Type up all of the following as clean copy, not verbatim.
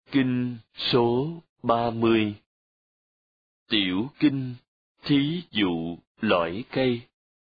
Kinh số 30. Tiểu kinh, thí dụ lõi cây.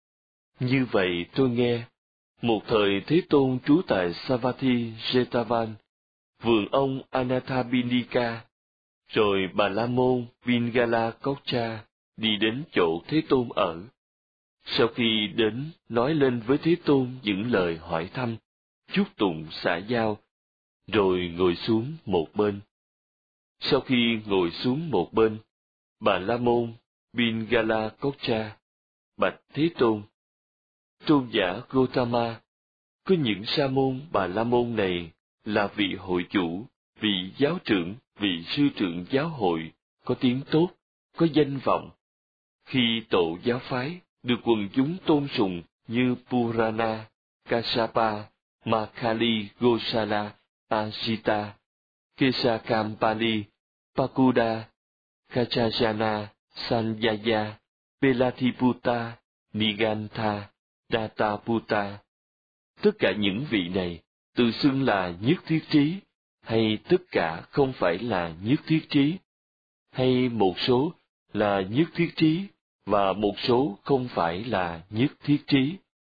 Như vậy tôi nghe, một thời Thế Tôn trú tại Savatthi Jetavan, vườn ông Anathapindika, rồi Bà La Môn Vingala Coccha đi đến chỗ Thế Tôn ở. Sau khi đến nói lên với Thế Tôn những lời hỏi thăm, chúc tụng xã giao, rồi ngồi xuống một bên. Sau khi ngồi xuống một bên, Bà La Môn Vingala Coccha bạch Thế Tôn: Tôn giả Gotama, có những sa môn Bà La Môn này là vị hội chủ, vị giáo trưởng, vị sư trưởng giáo hội, có tiếng tốt, có danh vọng. Khi tổ giáo phái được quần chúng tôn sùng như Purana, Kassapa, Makhali Gosala, Asita, Kesakampali, Pakuda, Kachajana, Sanjaya, Pelatiputta, Nigantha, Dataputta. Tất cả những vị này tự xưng là nhất thiết trí, hay tất cả không phải là nhất thiết trí, hay một số là nhất thiết trí và một số không phải là nhất thiết trí.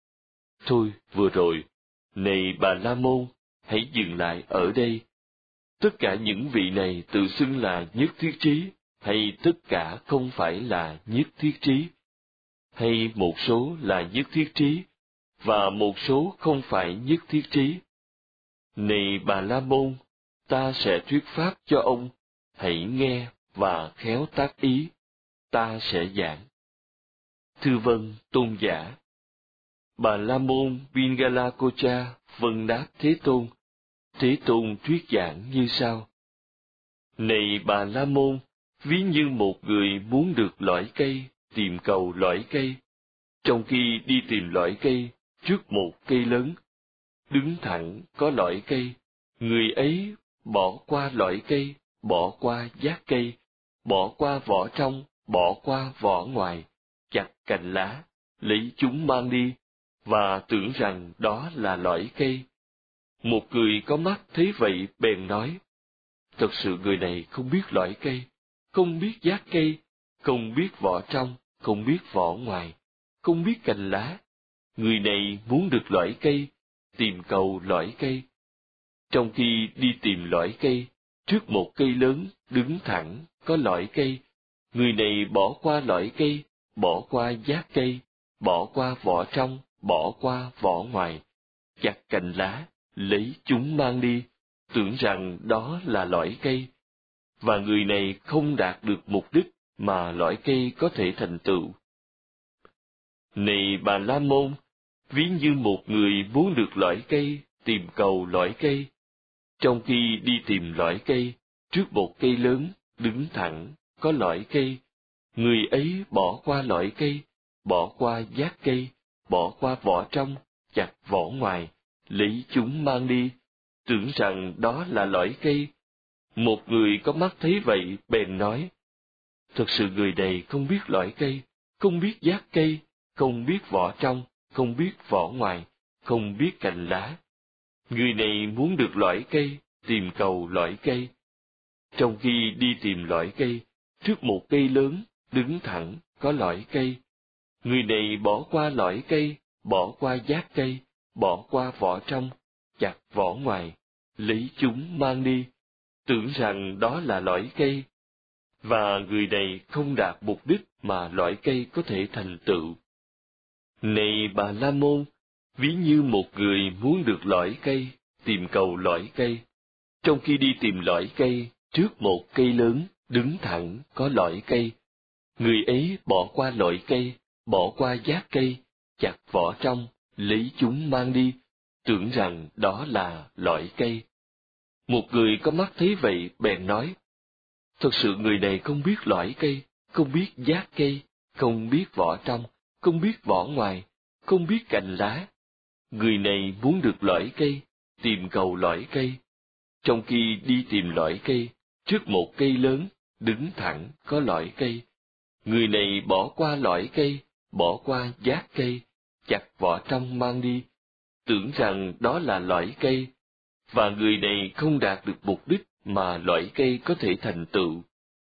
Thôi vừa rồi, này Bà La Môn, hãy dừng lại ở đây. Tất cả những vị này tự xưng là nhất thiết trí, hay tất cả không phải là nhất thiết trí, hay một số là nhất thiết trí và một số không phải nhất thiết trí. Này Bà La Môn, ta sẽ thuyết pháp cho ông, hãy nghe và khéo tác ý, ta sẽ giảng. Thưa vâng, tôn giả. Bà La Môn Vingala Coccha vâng đáp Thế Tôn. Thế Tôn thuyết giảng như sau: Này Bà La Môn, ví như một người muốn được lõi cây, tìm cầu lõi cây. Trong khi đi tìm lõi cây trước một cây lớn, đứng thẳng có lõi cây, người ấy bỏ qua lõi cây, bỏ qua giác cây, bỏ qua vỏ trong, bỏ qua vỏ ngoài, chặt cành lá, lấy chúng mang đi, và tưởng rằng đó là lõi cây. Một người có mắt thấy vậy bèn nói: Thật sự người này không biết lõi cây, không biết giác cây, không biết vỏ trong, không biết vỏ ngoài, không biết cành lá. Người này muốn được lõi cây, tìm cầu lõi cây. Trong khi đi tìm lõi cây, trước một cây lớn, đứng thẳng, có lõi cây, người này bỏ qua lõi cây, bỏ qua giác cây, bỏ qua vỏ trong, bỏ qua vỏ ngoài, chặt cành lá, lấy chúng mang đi, tưởng rằng đó là lõi cây. Và người này không đạt được mục đích mà lõi cây có thể thành tựu. Này Bà La Môn, ví như một người muốn được lõi cây, tìm cầu lõi cây. Trong khi đi tìm lõi cây, trước một cây lớn, đứng thẳng, có lõi cây, người ấy bỏ qua lõi cây, bỏ qua giác cây, bỏ qua vỏ trong, chặt vỏ ngoài, lấy chúng mang đi, tưởng rằng đó là lõi cây. Một người có mắt thấy vậy bèn nói: Thật sự người này không biết lõi cây, không biết giác cây, không biết vỏ trong, không biết vỏ ngoài, không biết cành lá. Người này muốn được lõi cây, tìm cầu lõi cây. Trong khi đi tìm lõi cây, trước một cây lớn, đứng thẳng, có lõi cây, người này bỏ qua lõi cây, bỏ qua giác cây, bỏ qua vỏ trong, chặt vỏ ngoài, lấy chúng mang đi, tưởng rằng đó là lõi cây. Và người này không đạt mục đích mà lõi cây có thể thành tựu. Này Bà La Môn, ví như một người muốn được lõi cây, tìm cầu lõi cây. Trong khi đi tìm lõi cây, trước một cây lớn, đứng thẳng, có lõi cây, người ấy bỏ qua lõi cây, bỏ qua giác cây, chặt vỏ trong, lấy chúng mang đi, tưởng rằng đó là lõi cây. Một người có mắt thấy vậy bèn nói: Thật sự người này không biết lõi cây, không biết giác cây, không biết vỏ trong, không biết vỏ ngoài, không biết cành lá. Người này muốn được lõi cây, tìm cầu lõi cây. Trong khi đi tìm lõi cây, trước một cây lớn, đứng thẳng, có lõi cây, người này bỏ qua lõi cây, bỏ qua giác cây, chặt vỏ trong mang đi, tưởng rằng đó là lõi cây. và người này không đạt được mục đích mà loại cây có thể thành tựu.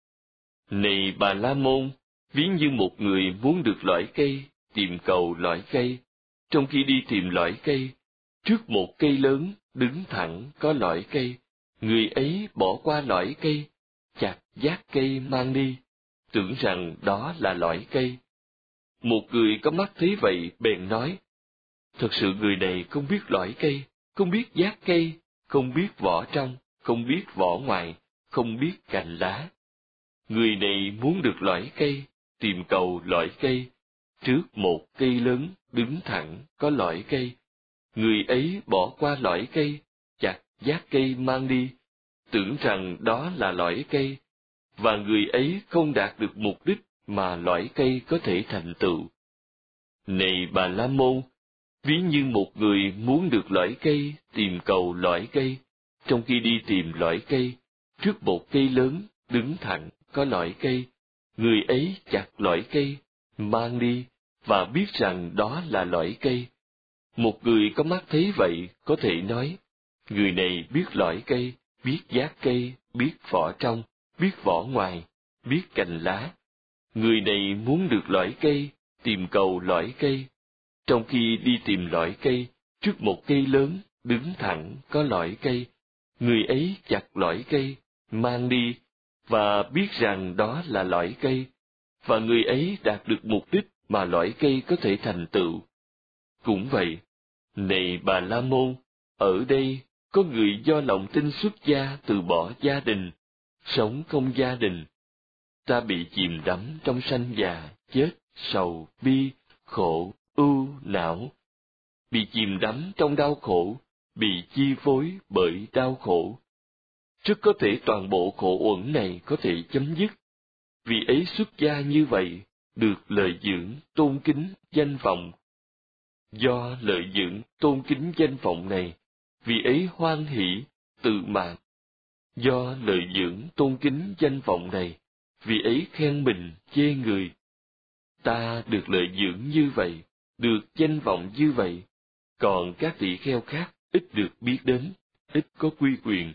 Này Bà La Môn, ví như một người muốn được loại cây, tìm cầu loại cây, trong khi đi tìm loại cây, trước một cây lớn, đứng thẳng có loại cây, người ấy bỏ qua loại cây, chặt giác cây mang đi, tưởng rằng đó là loại cây. Một người có mắt thấy vậy bèn nói, thật sự người này không biết loại cây, không biết giác cây, không biết vỏ trong, không biết vỏ ngoài, không biết cành lá. Người này muốn được loại cây, tìm cầu loại cây, trước một cây lớn, đứng thẳng có loại cây, người ấy bỏ qua loại cây, chặt giác cây mang đi, tưởng rằng đó là loại cây, và người ấy không đạt được mục đích mà loại cây có thể thành tựu. Này Bà La Môn, ví như một người muốn được loại cây, tìm cầu loại cây, trong khi đi tìm loại cây, trước một cây lớn, đứng thẳng có loại cây, người ấy chặt loại cây, mang đi, và biết rằng đó là loại cây. Một người có mắt thấy vậy có thể nói, người này biết loại cây, biết giác cây, biết vỏ trong, biết vỏ ngoài, biết cành lá. Người này muốn được loại cây, tìm cầu loại cây. Trong khi đi tìm loại cây, trước một cây lớn, đứng thẳng có loại cây, người ấy chặt loại cây, mang đi, và biết rằng đó là loại cây, và người ấy đạt được mục đích mà loại cây có thể thành tựu. Cũng vậy, này Bà La Môn, ở đây có người do lòng tin xuất gia từ bỏ gia đình, sống không gia đình. Ta bị chìm đắm trong sanh già, chết, sầu, bi, khổ, ưu, não. Bị chìm đắm trong đau khổ, bị chi phối bởi đau khổ. Rất có thể toàn bộ khổ uẩn này có thể chấm dứt. Vì ấy xuất gia như vậy, được lợi dưỡng, tôn kính, danh vọng. Do lợi dưỡng, tôn kính danh vọng này, vì ấy hoan hỷ, tự mãn. Do lợi dưỡng, tôn kính danh vọng này, vì ấy khen mình, chê người. Ta được lợi dưỡng như vậy, được danh vọng như vậy, còn các tỳ kheo khác ít được biết đến, ít có quy quyền.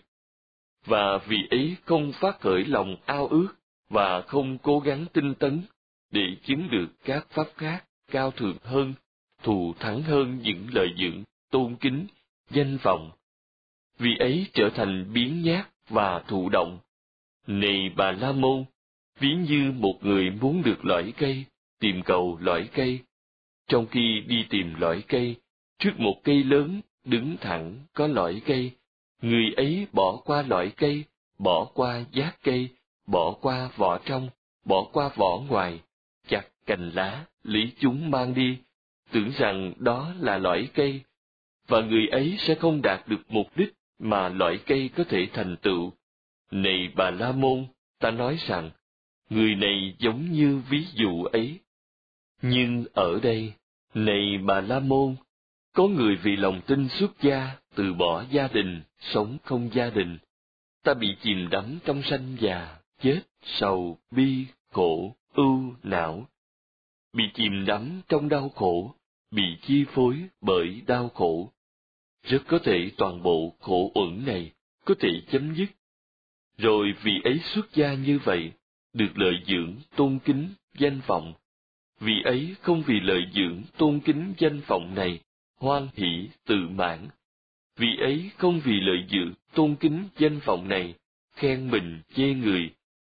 Và vì ấy không phát khởi lòng ao ước, và không cố gắng tinh tấn, để chứng được các pháp khác cao thượng hơn, thù thắng hơn những lợi dưỡng, tôn kính, danh vọng. Vì ấy trở thành biếng nhác và thụ động. Này Bà La Môn, ví như một người muốn được loại cây, tìm cầu loại cây. Trong khi đi tìm loại cây, trước một cây lớn, đứng thẳng có loại cây, người ấy bỏ qua loại cây, bỏ qua giác cây, bỏ qua vỏ trong, bỏ qua vỏ ngoài, chặt cành lá, lấy chúng mang đi, tưởng rằng đó là loại cây, và người ấy sẽ không đạt được mục đích mà loại cây có thể thành tựu. Này Bà La Môn, ta nói rằng, người này giống như ví dụ ấy. Nhưng ở đây, này Bà La Môn, có người vì lòng tin xuất gia, từ bỏ gia đình, sống không gia đình. Ta bị chìm đắm trong sanh già, chết, sầu, bi, khổ, ưu, não. Bị chìm đắm trong đau khổ, bị chi phối bởi đau khổ. Rất có thể toàn bộ khổ uẩn này có thể chấm dứt. Rồi vì ấy xuất gia như vậy, được lợi dưỡng, tôn kính, danh vọng. Vì ấy không vì lợi dưỡng, tôn kính, danh vọng này, hoan hỷ, tự mãn. Vì ấy không vì lợi dưỡng, tôn kính, danh vọng này, khen mình, chê người.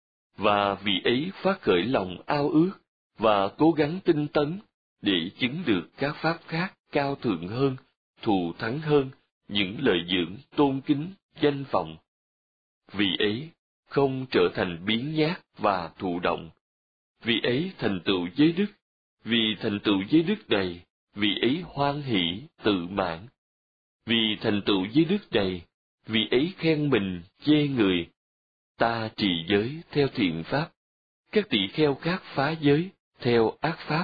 Và vì ấy phát khởi lòng ao ước, và cố gắng tinh tấn, để chứng được các pháp khác cao thượng hơn, thù thắng hơn, những lợi dưỡng, tôn kính, danh vọng. Vì ấy, không trở thành biếng nhác và thụ động. Vì ấy thành tựu giới đức, vì thành tựu giới đức này, vì ấy hoan hỷ, tự mãn. Vì thành tựu giới đức này, vì ấy khen mình, chê người. Ta trì giới theo thiện pháp, các tỳ kheo khác phá giới theo ác pháp.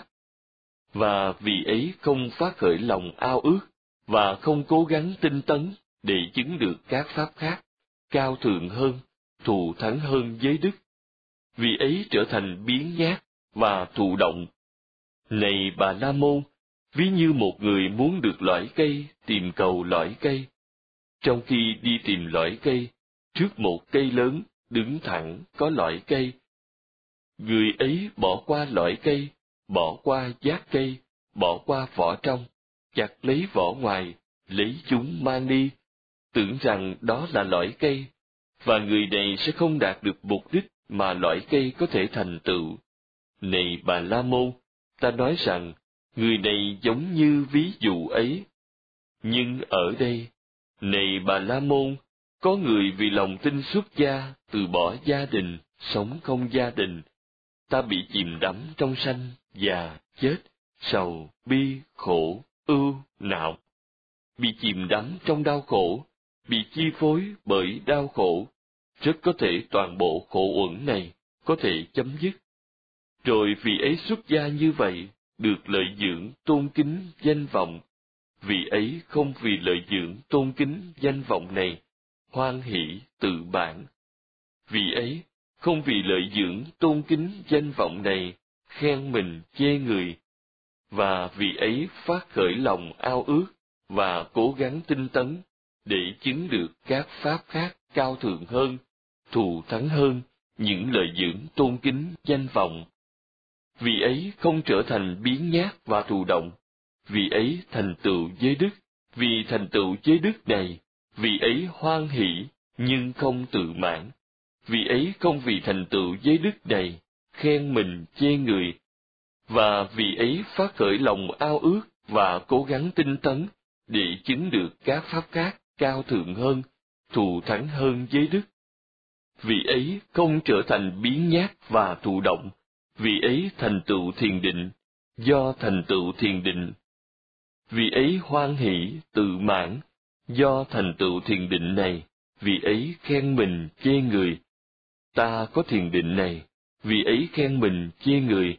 Và vì ấy không phát khởi lòng ao ước, và không cố gắng tinh tấn để chứng được các pháp khác, cao thượng hơn, thù thắng hơn giới đức. Vì ấy trở thành biếng nhác và thụ động. Này Bà La Môn, ví như một người muốn được loại cây, tìm cầu loại cây. Trong khi đi tìm lõi cây, trước một cây lớn, đứng thẳng có lõi cây. Người ấy bỏ qua lõi cây, bỏ qua giác cây, bỏ qua vỏ trong, chặt lấy vỏ ngoài, lấy chúng mang đi, tưởng rằng đó là lõi cây, và người này sẽ không đạt được mục đích mà lõi cây có thể thành tựu. Này Bà La Môn, ta nói rằng, người này giống như ví dụ ấy. Nhưng ở đây, này Bà La Môn, có người vì lòng tin xuất gia, từ bỏ gia đình, sống không gia đình. Ta bị chìm đắm trong sanh, già, chết, sầu, bi, khổ, ưu, não. Bị chìm đắm trong đau khổ, bị chi phối bởi đau khổ, rất có thể toàn bộ khổ uẩn này có thể chấm dứt. Rồi vì ấy xuất gia như vậy, được lợi dưỡng tôn kính danh vọng. Vì ấy không vì lợi dưỡng tôn kính danh vọng này, hoan hỷ tự bản. Vì ấy không vì lợi dưỡng tôn kính danh vọng này, khen mình chê người. Và vì ấy phát khởi lòng ao ước và cố gắng tinh tấn để chứng được các pháp khác cao thượng hơn, thù thắng hơn những lợi dưỡng tôn kính danh vọng. Vì ấy không trở thành biếng nhác và thụ động, vì ấy thành tựu giới đức, vì thành tựu giới đức này, vì ấy hoan hỷ nhưng không tự mãn, vì ấy không vì thành tựu giới đức này, khen mình chê người, và vì ấy phát khởi lòng ao ước và cố gắng tinh tấn để chứng được các pháp khác cao thượng hơn, thù thắng hơn giới đức. Vì ấy không trở thành biếng nhác và thụ động, vì ấy thành tựu thiền định, do thành tựu thiền định. Vì ấy hoan hỷ, tự mãn, do thành tựu thiền định này, vì ấy khen mình chê người. Ta có thiền định này, vì ấy khen mình chê người.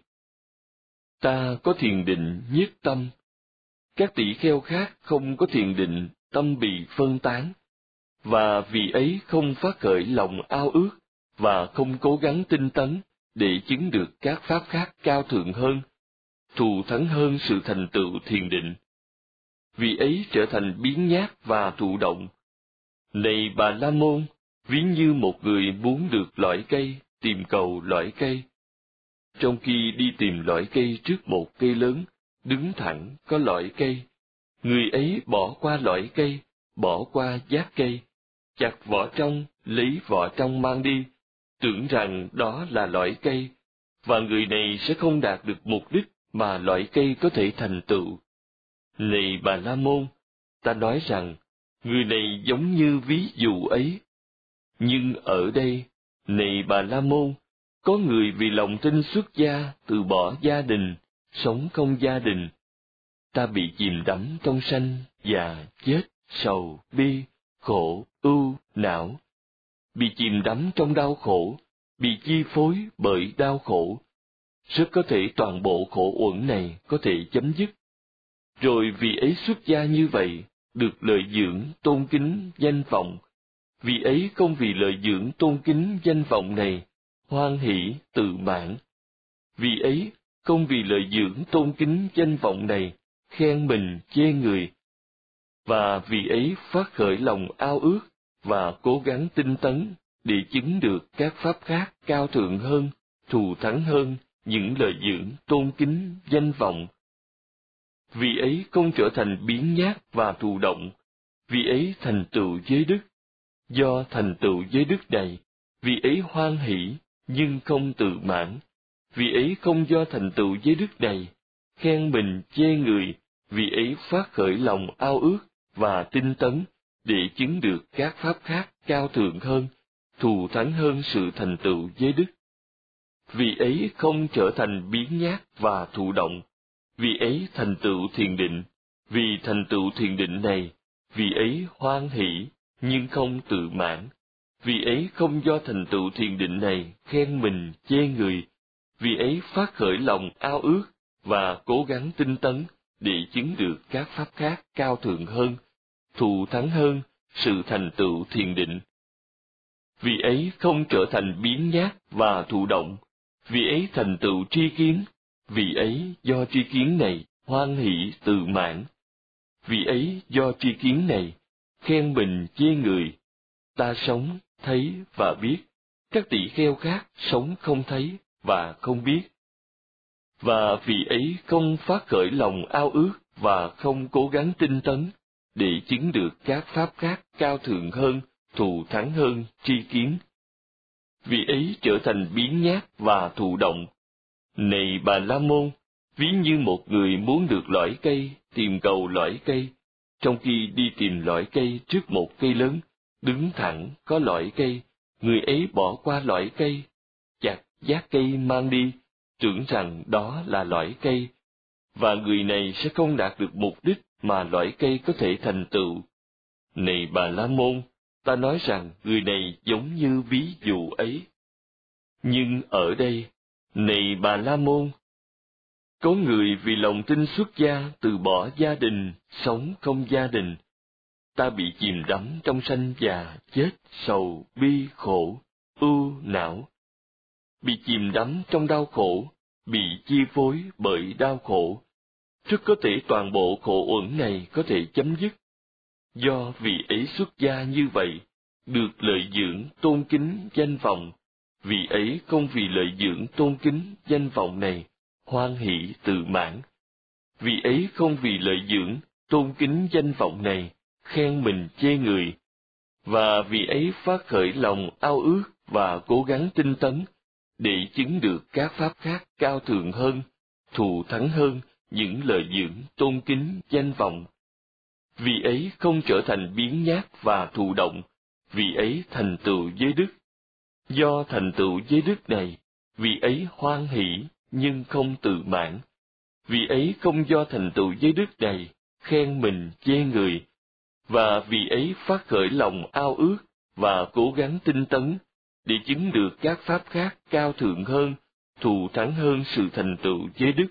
Ta có thiền định nhất tâm. Các tỷ kheo khác không có thiền định, tâm bị phân tán, và vì ấy không phát khởi lòng ao ước, và không cố gắng tinh tấn để chứng được các pháp khác cao thượng hơn, thù thắng hơn sự thành tựu thiền định. Vì ấy trở thành biếng nhác và thụ động. Này Bà La Môn, ví như một người muốn được lõi cây, tìm cầu lõi cây. Trong khi đi tìm lõi cây trước một cây lớn, đứng thẳng có lõi cây, người ấy bỏ qua lõi cây, bỏ qua giác cây, chặt vỏ trong, lấy vỏ trong mang đi, tưởng rằng đó là lõi cây, và người này sẽ không đạt được mục đích mà lõi cây có thể thành tựu. Này Bà La Môn, ta nói rằng, người này giống như ví dụ ấy. Nhưng ở đây, này Bà La Môn, có người vì lòng tin xuất gia, từ bỏ gia đình, sống không gia đình. Ta bị chìm đắm trong sanh, già, chết, sầu, bi, khổ, ưu, não. Bị chìm đắm trong đau khổ, bị chi phối bởi đau khổ. Rất có thể toàn bộ khổ uẩn này có thể chấm dứt. Rồi vì ấy xuất gia như vậy, được lợi dưỡng tôn kính danh vọng. Vì ấy không vì lợi dưỡng tôn kính danh vọng này, hoan hỷ tự mãn. Vì ấy không vì lợi dưỡng tôn kính danh vọng này, khen mình chê người. Và vì ấy phát khởi lòng ao ước và cố gắng tinh tấn để chứng được các pháp khác cao thượng hơn, thù thắng hơn những lợi dưỡng tôn kính danh vọng. Vì ấy không trở thành biếng nhác và thụ động, vì ấy thành tựu giới đức. Do thành tựu giới đức này, vì ấy hoan hỷ nhưng không tự mãn, vì ấy không do thành tựu giới đức này, khen mình chê người, vì ấy phát khởi lòng ao ước và tinh tấn để chứng được các pháp khác cao thượng hơn, thù thắng hơn sự thành tựu giới đức. Vì ấy không trở thành biếng nhác và thụ động, vì ấy thành tựu thiền định, vì thành tựu thiền định này, vì ấy hoan hỷ nhưng không tự mãn, vì ấy không do thành tựu thiền định này khen mình chê người, vì ấy phát khởi lòng ao ước và cố gắng tinh tấn để chứng được các pháp khác cao thượng hơn, thù thắng hơn sự thành tựu thiền định. Vì ấy không trở thành biếng nhác và thụ động, vì ấy thành tựu tri kiến, vì ấy do tri kiến này hoan hỷ tự mãn, vì ấy do tri kiến này, khen mình chê người. Ta sống, thấy và biết, các tỷ kheo khác sống không thấy và không biết. Và vì ấy không phát khởi lòng ao ước và không cố gắng tinh tấn, để chứng được các pháp khác cao thượng hơn, thù thắng hơn tri kiến. Vì ấy trở thành biếng nhác và thụ động. Này Bà La Môn, ví như một người muốn được lõi cây, tìm cầu lõi cây, trong khi đi tìm lõi cây trước một cây lớn, đứng thẳng có lõi cây, người ấy bỏ qua lõi cây, chặt giác cây mang đi, tưởng rằng đó là lõi cây, và người này sẽ không đạt được mục đích mà lõi cây có thể thành tựu. Này Bà La Môn, ta nói rằng người này giống như ví dụ ấy. Nhưng ở đây, này Bà La Môn, có người vì lòng tin xuất gia từ bỏ gia đình, sống không gia đình. Ta bị chìm đắm trong sanh già, chết, sầu, bi, khổ, ưu, não. Bị chìm đắm trong đau khổ, bị chi phối bởi đau khổ. Rất có thể toàn bộ khổ uẩn này có thể chấm dứt. Do vì ấy xuất gia như vậy, được lợi dưỡng tôn kính danh vọng, vì ấy không vì lợi dưỡng tôn kính danh vọng này, hoan hỷ tự mãn. Vì ấy không vì lợi dưỡng tôn kính danh vọng này, khen mình chê người. Và vì ấy phát khởi lòng ao ước và cố gắng tinh tấn, để chứng được các pháp khác cao thượng hơn, thù thắng hơn những lợi dưỡng tôn kính danh vọng. Vì ấy không trở thành biếng nhác và thụ động, vì ấy thành tựu giới đức. Do thành tựu giới đức này, vì ấy hoan hỷ nhưng không tự mãn. Vì ấy không do thành tựu giới đức này, khen mình chê người. Và vì ấy phát khởi lòng ao ước và cố gắng tinh tấn, để chứng được các pháp khác cao thượng hơn, thù thắng hơn sự thành tựu giới đức.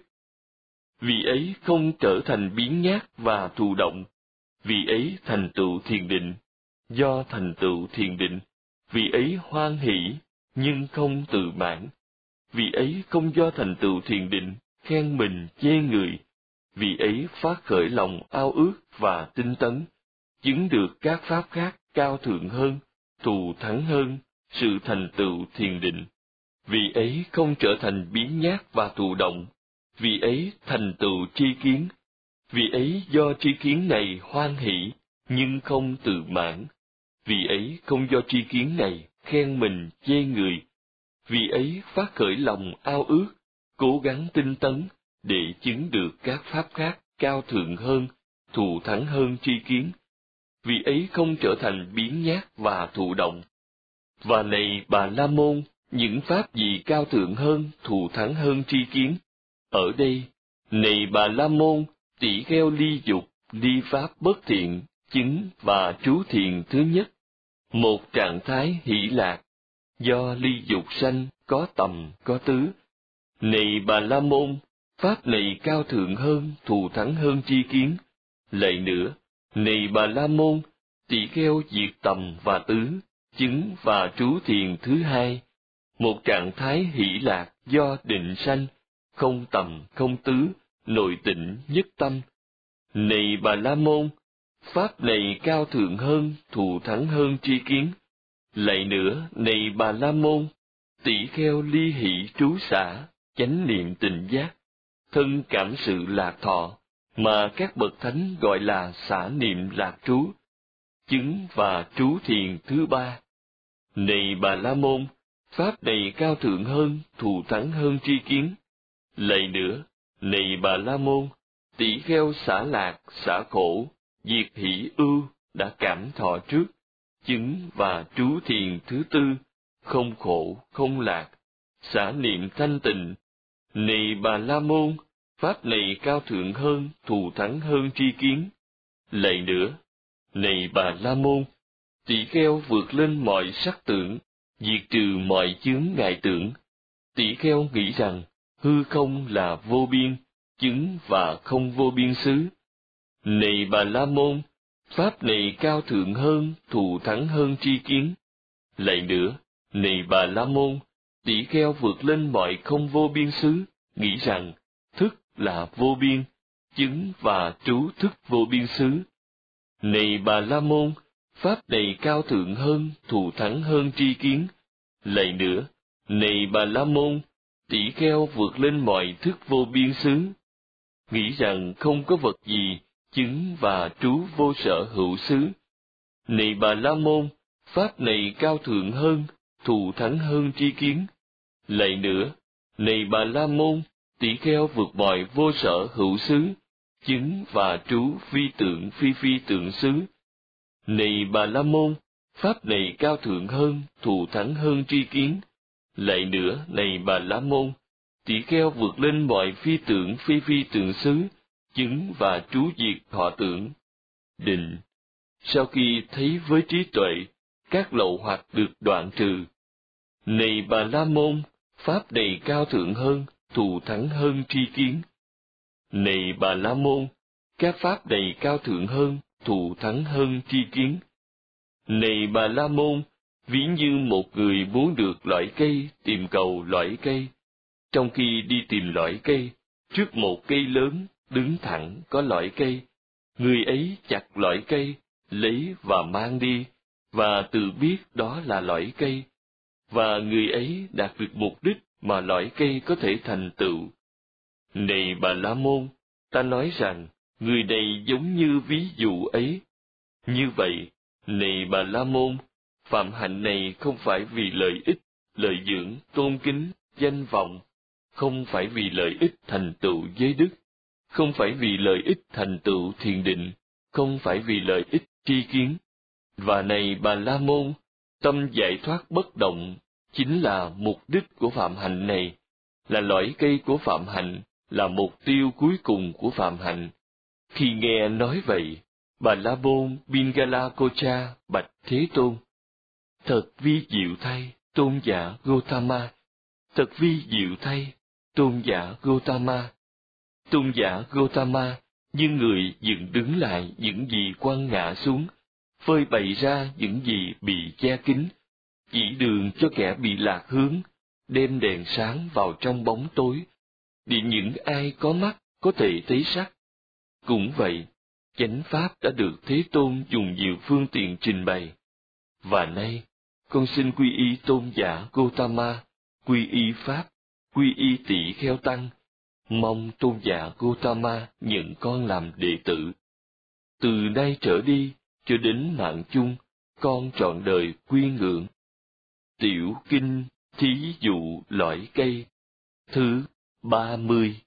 Vì ấy không trở thành biếng nhác và thụ động, vì ấy thành tựu thiền định. Do thành tựu thiền định, vì ấy hoan hỷ nhưng không tự mãn. Vì ấy không do thành tựu thiền định, khen mình chê người. Vì ấy phát khởi lòng ao ước và tinh tấn, chứng được các pháp khác cao thượng hơn, thù thắng hơn sự thành tựu thiền định. Vì ấy không trở thành biếng nhác và thụ động, vì ấy thành tựu tri kiến. Vì ấy do tri kiến này hoan hỷ, nhưng không tự mãn. Vì ấy không do tri kiến này khen mình chê người. Vì ấy phát khởi lòng ao ước, cố gắng tinh tấn, để chứng được các pháp khác cao thượng hơn, thù thắng hơn tri kiến. Vì ấy không trở thành biếng nhác và thụ động. Và này Bà La Môn, những pháp gì cao thượng hơn, thù thắng hơn tri kiến? Ở đây, này Bà La Môn, tỷ kheo ly dục, ly pháp bất thiện, chứng và trú thiền thứ nhất. Một trạng thái hỷ lạc, do ly dục sanh, có tầm, có tứ. Này Bà La Môn, pháp này cao thượng hơn, thù thắng hơn tri kiến. Lại nữa, này Bà La Môn, tỷ kheo diệt tầm và tứ, chứng và trú thiền thứ hai. Một trạng thái hỷ lạc do định sanh, không tầm, không tứ, nội tịnh nhất tâm. Này Bà La Môn, pháp này cao thượng hơn, thù thắng hơn tri kiến. Lại nữa, này Bà La Môn, tỷ kheo ly hỷ trú xả, chánh niệm tỉnh giác, thân cảm sự lạc thọ, mà các bậc thánh gọi là xả niệm lạc trú, chứng và trú thiền thứ ba. Này Bà La Môn, pháp này cao thượng hơn, thù thắng hơn tri kiến. Lại nữa, này Bà La Môn, tỷ kheo xả lạc, xả khổ, diệt hỷ ưu đã cảm thọ trước, chứng và trú thiền thứ tư, không khổ, không lạc, xả niệm thanh tịnh. Này Bà La Môn, pháp này cao thượng hơn, thù thắng hơn tri kiến. Lại nữa, này Bà La Môn, tỷ kheo vượt lên mọi sắc tưởng, diệt trừ mọi chướng ngại tưởng. Tỷ kheo nghĩ rằng hư không là vô biên, chứng và không vô biên xứ. Này Bà La Môn, pháp này cao thượng hơn, thù thắng hơn tri kiến. Lại nữa, này Bà La Môn, tỷ kheo vượt lên mọi không vô biên xứ, nghĩ rằng thức là vô biên, chứng và trú thức vô biên xứ. Này Bà La Môn, pháp này cao thượng hơn, thù thắng hơn tri kiến. Lại nữa, này Bà La Môn, tỷ kheo vượt lên mọi thức vô biên xứ, nghĩ rằng không có vật gì chứng và trú vô sở hữu xứ. Này Bà La Môn, pháp này cao thượng hơn, thù thắng hơn tri kiến. Lại nữa, này Bà La Môn, tỷ kheo vượt mọi vô sở hữu xứ, chứng và trú phi tượng xứ. Này Bà La Môn, pháp này cao thượng hơn, thù thắng hơn tri kiến. Lại nữa, này Bà La Môn, tỷ kheo vượt lên mọi phi tượng xứ, chứng và trú diệt thọ tưởng. Định. Sau khi thấy với trí tuệ, các lậu hoặc được đoạn trừ. Này Bà La Môn, pháp này cao thượng hơn, thù thắng hơn tri kiến. Này Bà La Môn, các pháp này cao thượng hơn, thù thắng hơn tri kiến. Này Bà La Môn, ví như một người muốn được loại cây, tìm cầu loại cây. Trong khi đi tìm loại cây, trước một cây lớn, đứng thẳng có loại cây, người ấy chặt loại cây, lấy và mang đi, và tự biết đó là loại cây, và người ấy đạt được mục đích mà loại cây có thể thành tựu. Này Bà La Môn, ta nói rằng, người này giống như ví dụ ấy. Như vậy, này Bà La Môn, phạm hạnh này không phải vì lợi ích, lợi dưỡng, tôn kính, danh vọng, không phải vì lợi ích thành tựu giới đức, không phải vì lợi ích thành tựu thiền định, không phải vì lợi ích tri kiến. Và này Bà La Môn, tâm giải thoát bất động chính là mục đích của phạm hạnh này, là lõi cây của phạm hạnh, là mục tiêu cuối cùng của phạm hạnh. Khi nghe nói vậy, Bà La Môn Pingala Kocha bạch Thế Tôn: Thật vi diệu thay, tôn giả Gotama! Thật vi diệu thay, tôn giả Gotama! Tôn giả Gotama như người dựng đứng lại những gì quăng ngã xuống, phơi bày ra những gì bị che kín, chỉ đường cho kẻ bị lạc hướng, đem đèn sáng vào trong bóng tối, để những ai có mắt có thể thấy sắc. Cũng vậy, chánh pháp đã được Thế Tôn dùng nhiều phương tiện trình bày. Và nay, con xin quy y tôn giả Gotama, quy y pháp, quy y tỷ kheo tăng, mong tôn giả Gotama nhận con làm đệ tử. Từ nay trở đi, cho đến mạng chung, con trọn đời quy ngưỡng. Tiểu kinh thí dụ lõi cây thứ 30.